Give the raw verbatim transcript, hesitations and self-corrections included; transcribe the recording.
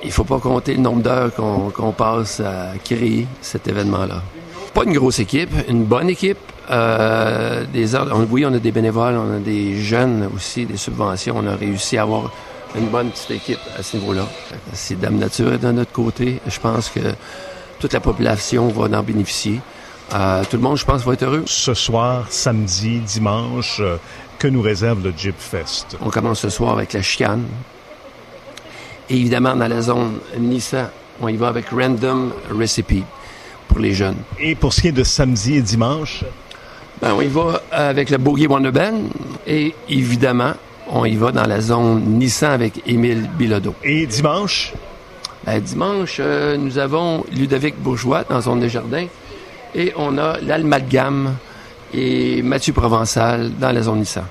il ne faut pas compter le nombre d'heures qu'on, qu'on passe à créer cet événement-là. Pas une grosse équipe, une bonne équipe. Euh, des heures, on, oui, on a des bénévoles, on a des jeunes aussi, des subventions. On a réussi à avoir une bonne petite équipe à ce niveau-là. Si Dame Nature est de notre côté, je pense que toute la population va en bénéficier. Euh, tout le monde, je pense, va être heureux. Ce soir, samedi, dimanche, euh, que nous réserve le Jeep Fest? On commence ce soir avec la chicane. Et évidemment, dans la zone Nissan, on y va avec Random Recipe pour les jeunes. Et pour ce qui est de samedi et dimanche? Ben, on y va avec le Boogie Wonderband. Et évidemment, on y va dans la zone Nissan avec Émile Bilodeau. Et dimanche? Ben, dimanche, euh, nous avons Ludovic Bourgeois dans la zone des jardins. Et on a l'Amalgame et Mathieu Provençal dans la zone Nissan.